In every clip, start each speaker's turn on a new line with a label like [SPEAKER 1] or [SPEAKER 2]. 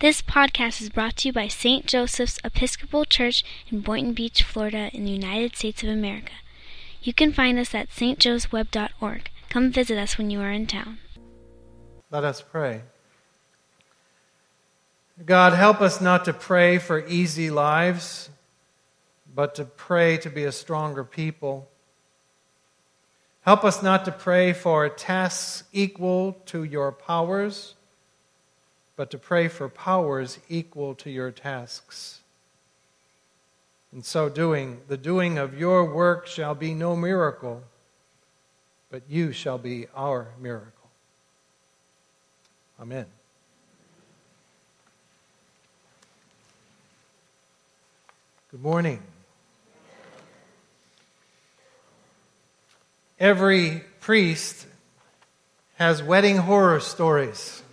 [SPEAKER 1] This podcast is brought to you by St. Joseph's Episcopal Church in Boynton Beach, Florida, in the United States of America. You can find us at stjoesweb.org. Come visit us when you are in town.
[SPEAKER 2] Let us pray. God, help us not to pray for easy lives, but to pray to be a stronger people. Help us not to pray for tasks equal to your powers, but to pray for powers equal to your tasks. In so doing, the doing of your work shall be no miracle, but you shall be our miracle. Amen. Good morning. Every priest has wedding horror stories.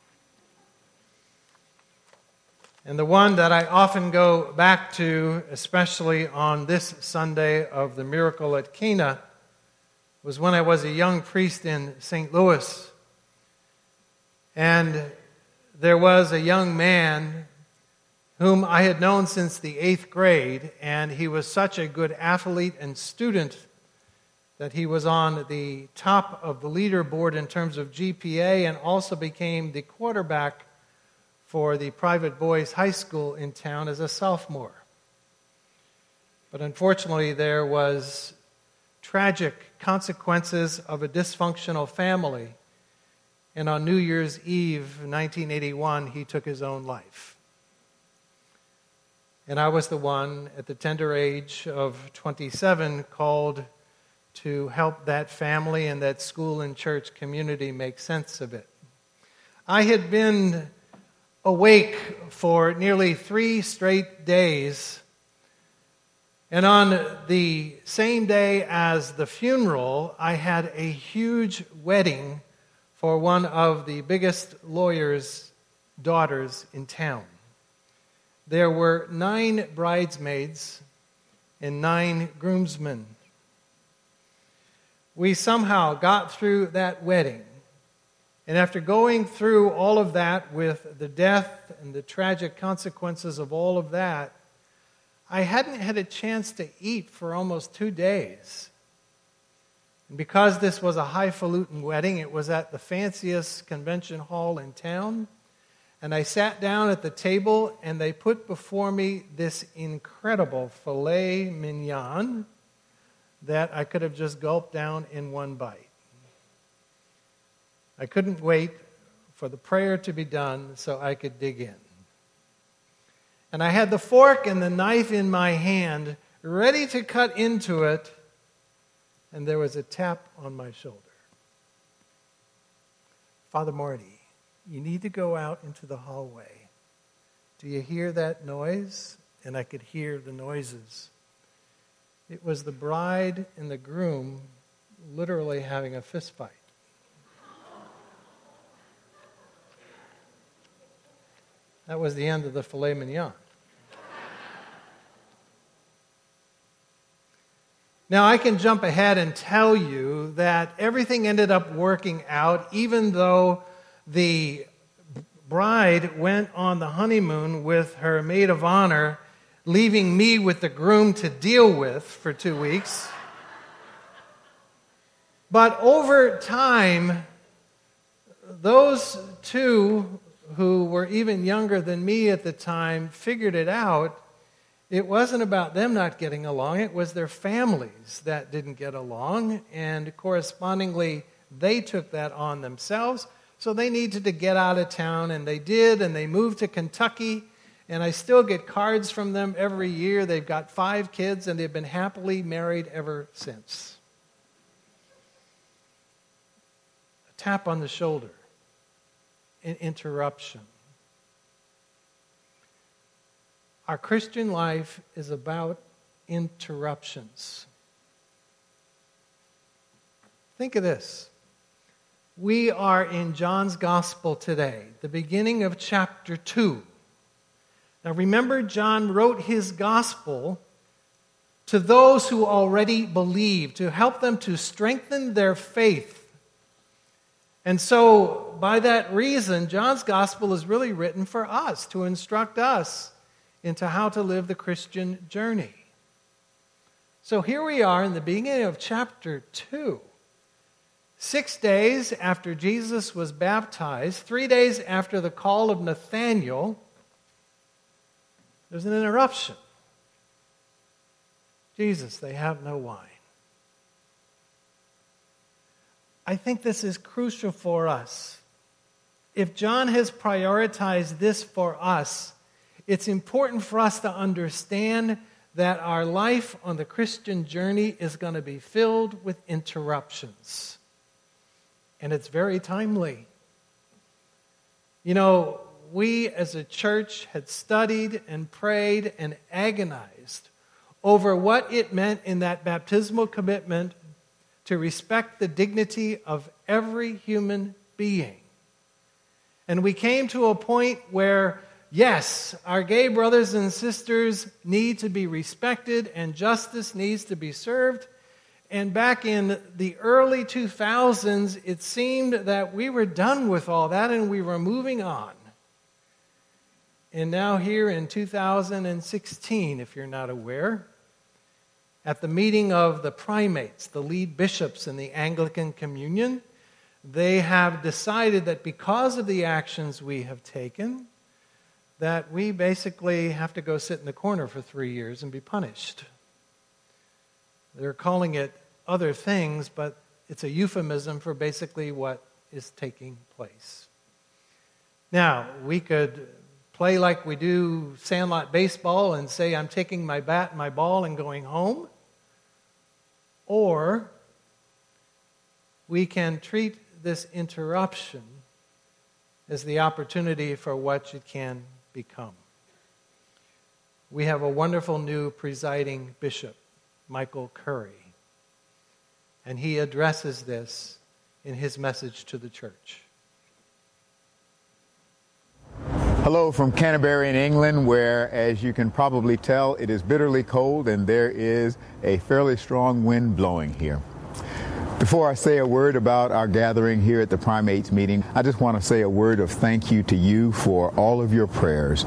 [SPEAKER 2] And the one that I often go back to, especially on this Sunday of the miracle at Cana, was when I was a young priest in St. Louis. And there was a young man whom I had known since the 8th grade, and he was such a good athlete and student that he was on the top of the leaderboard in terms of GPA and also became the quarterback for the private boys' high school in town as a sophomore. But unfortunately, there was tragic consequences of a dysfunctional family, and on New Year's Eve, 1981, he took his own life. And I was the one, at the tender age of 27, called to help that family and that school and church community make sense of it. I had been awake for nearly 3 straight days, and on the same day as the funeral, I had a huge wedding for one of the biggest lawyers' daughters in town. There were 9 bridesmaids and 9 groomsmen. We somehow got through that wedding. And after going through all of that with the death and the tragic consequences of all of that, I hadn't had a chance to eat for almost 2 days. And because this was a highfalutin wedding, it was at the fanciest convention hall in town. And I sat down at the table, and they put before me this incredible filet mignon that I could have just gulped down in one bite. I couldn't wait for the prayer to be done so I could dig in. And I had the fork and the knife in my hand, ready to cut into it, and there was a tap on my shoulder. Father Marty, you need to go out into the hallway. Do you hear that noise? And I could hear the noises. It was the bride and the groom literally having a fist fight. That was the end of the filet mignon. Now, I can jump ahead and tell you that everything ended up working out, even though the bride went on the honeymoon with her maid of honor, leaving me with the groom to deal with for 2 weeks. But over time, those two who were even younger than me at the time figured it out. It wasn't about them not getting along. It was their families that didn't get along. And correspondingly, they took that on themselves. So they needed to get out of town, and they did, and they moved to Kentucky. And I still get cards from them every year. They've got 5 kids, and they've been happily married ever since. A tap on the shoulder. An interruption. Our Christian life is about interruptions. Think of this. We are in John's Gospel today, the beginning of chapter 2. Now remember, John wrote his Gospel to those who already believe, to help them to strengthen their faith And so, by that reason, John's gospel is really written for us, to instruct us into how to live the Christian journey. So here we are in the beginning of chapter 2. 6 days after Jesus was baptized, 3 days after the call of Nathanael, there's an interruption. Jesus, they have no wine. I think this is crucial for us. If John has prioritized this for us, it's important for us to understand that our life on the Christian journey is going to be filled with interruptions. And it's very timely. You know, we as a church had studied and prayed and agonized over what it meant in that baptismal commitment to respect the dignity of every human being. And we came to a point where, yes, our gay brothers and sisters need to be respected and justice needs to be served. And back in the early 2000s, it seemed that we were done with all that and we were moving on. And now here in 2016, if you're not aware, at the meeting of the primates, the lead bishops in the Anglican Communion, they have decided that because of the actions we have taken, that we basically have to go sit in the corner for 3 years and be punished. They're calling it other things, but it's a euphemism for basically what is taking place. Now, we could play like we do sandlot baseball and say, I'm taking my bat and my ball and going home. Or we can treat this interruption as the opportunity for what it can become. We have a wonderful new presiding bishop, Michael Curry, and he addresses this in his message to the church.
[SPEAKER 3] Hello from Canterbury in England, where, as you can probably tell, it is bitterly cold and there is a fairly strong wind blowing here. Before I say a word about our gathering here at the Primates meeting, I just want to say a word of thank you to you for all of your prayers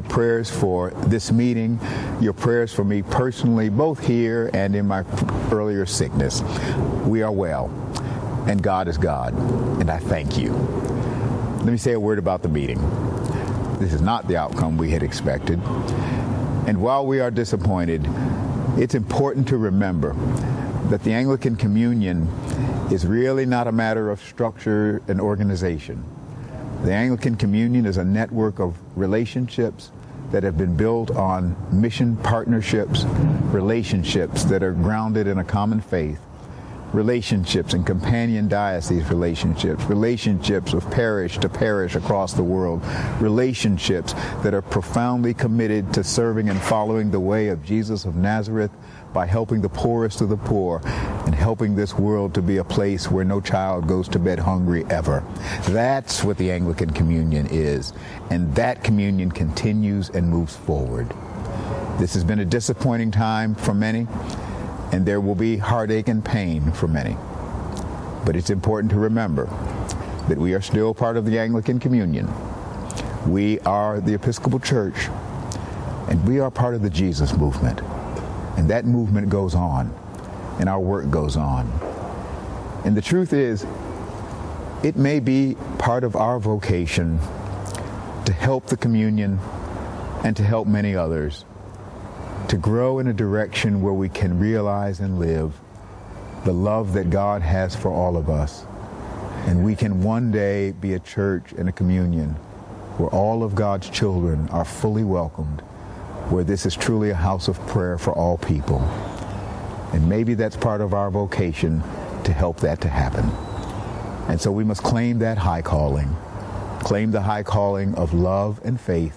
[SPEAKER 3] for this meeting, your prayers for me personally, both here and in my earlier sickness. We are well, and God is God, and I thank you. Let me say a word about the meeting. This is not the outcome we had expected. And while we are disappointed, it's important to remember that the Anglican Communion is really not a matter of structure and organization. The Anglican Communion is a network of relationships that have been built on mission partnerships, relationships that are grounded in a common faith, relationships and companion diocese relationships of parish to parish across the world, relationships that are profoundly committed to serving and following the way of Jesus of Nazareth by helping the poorest of the poor and helping this world to be a place where no child goes to bed hungry ever. That's what the Anglican Communion is, and that communion continues and moves forward. This has been a disappointing time for many, and there will be heartache and pain for many. But it's important to remember that we are still part of the Anglican Communion. We are the Episcopal Church, and we are part of the Jesus movement. And that movement goes on, and our work goes on. And the truth is, it may be part of our vocation to help the communion and to help many others to grow in a direction where we can realize and live the love that God has for all of us. And we can one day be a church and a communion where all of God's children are fully welcomed, where this is truly a house of prayer for all people. And maybe that's part of our vocation to help that to happen. And so we must claim that high calling, claim the high calling of love and faith,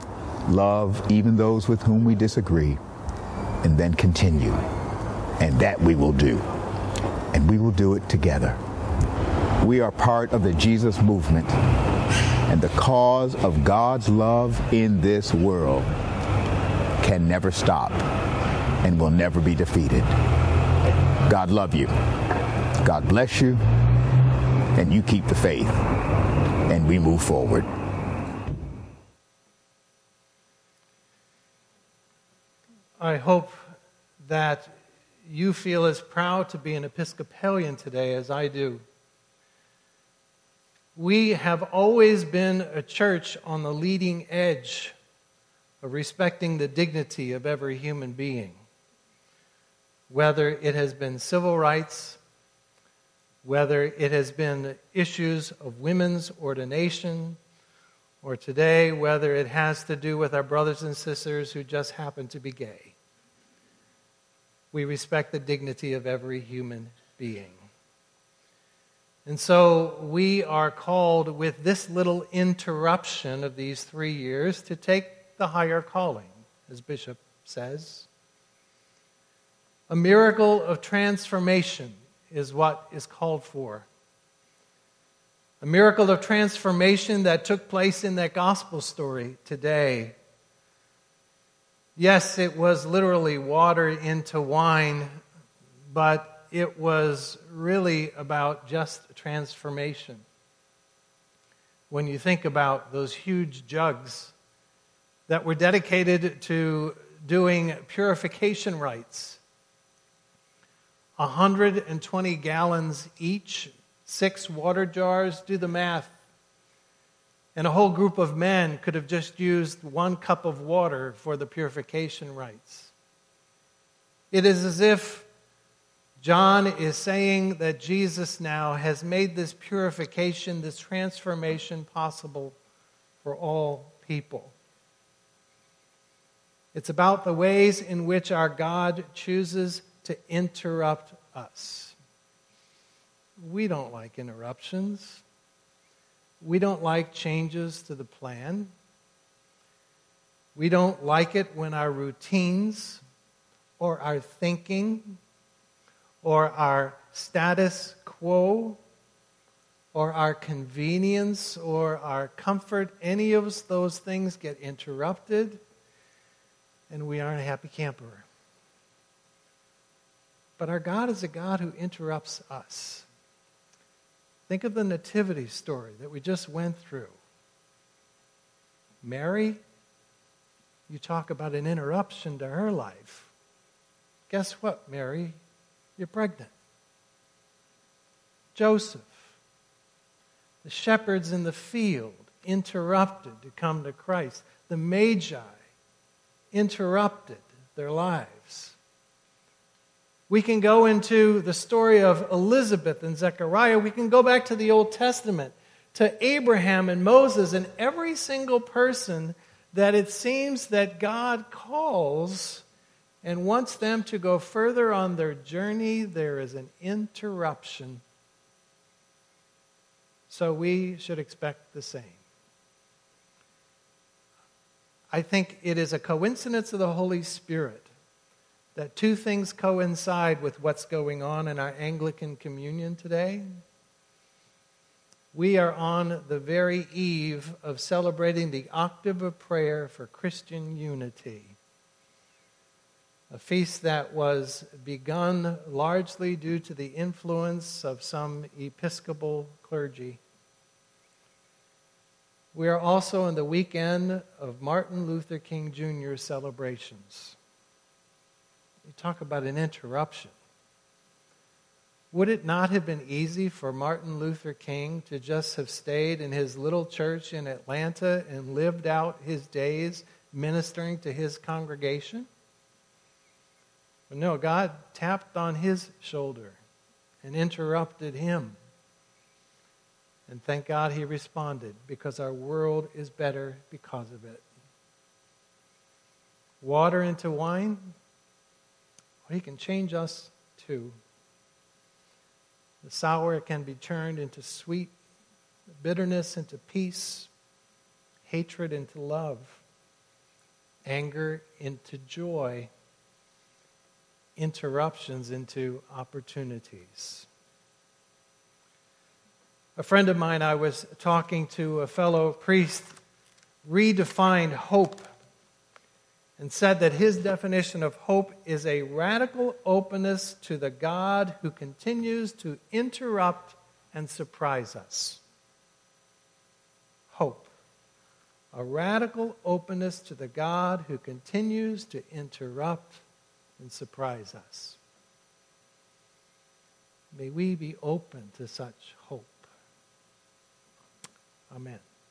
[SPEAKER 3] love even those with whom we disagree, and then continue. And that we will do. And we will do it together. We are part of the Jesus movement, and the cause of God's love in this world can never stop and will never be defeated. God love you. God bless you. and you keep the faith, and we move forward.
[SPEAKER 2] I hope that you feel as proud to be an Episcopalian today as I do. We have always been a church on the leading edge of respecting the dignity of every human being, whether it has been civil rights, whether it has been issues of women's ordination, or today, whether it has to do with our brothers and sisters who just happen to be gay. We respect the dignity of every human being. And so we are called with this little interruption of these 3 years to take the higher calling, as Bishop says. A miracle of transformation is what is called for. A miracle of transformation that took place in that gospel story today. Yes, it was literally water into wine, but it was really about just transformation. When you think about those huge jugs that were dedicated to doing purification rites, 120 gallons each, 6 water jars, do the math. And a whole group of men could have just used 1 cup of water for the purification rites. It is as if John is saying that Jesus now has made this purification, this transformation possible for all people. It's about the ways in which our God chooses to interrupt us. We don't like interruptions. We don't like changes to the plan. We don't like it when our routines or our thinking or our status quo or our convenience or our comfort, any of those things get interrupted and we aren't a happy camper. But our God is a God who interrupts us. Think of the nativity story that we just went through. Mary, you talk about an interruption to her life. Guess what, Mary? You're pregnant. Joseph, the shepherds in the field interrupted to come to Christ. The Magi interrupted their lives. We can go into the story of Elizabeth and Zechariah. We can go back to the Old Testament, to Abraham and Moses, and every single person that it seems that God calls and wants them to go further on their journey. There is an interruption. So we should expect the same. I think it is a coincidence of the Holy Spirit that 2 things coincide with what's going on in our Anglican communion today. We are on the very eve of celebrating the Octave of Prayer for Christian Unity, a feast that was begun largely due to the influence of some Episcopal clergy. We are also in the weekend of Martin Luther King Jr. celebrations. You talk about an interruption. Would it not have been easy for Martin Luther King to just have stayed in his little church in Atlanta and lived out his days ministering to his congregation? But no, God tapped on his shoulder and interrupted him. And thank God he responded, because our world is better because of it. Water into wine? Well, he can change us too. The sour can be turned into sweet, bitterness into peace, hatred into love, anger into joy, interruptions into opportunities. A friend of mine, I was talking to a fellow priest, redefined hope and said that his definition of hope is a radical openness to the God who continues to interrupt and surprise us. Hope. A radical openness to the God who continues to interrupt and surprise us. May we be open to such hope. Amen.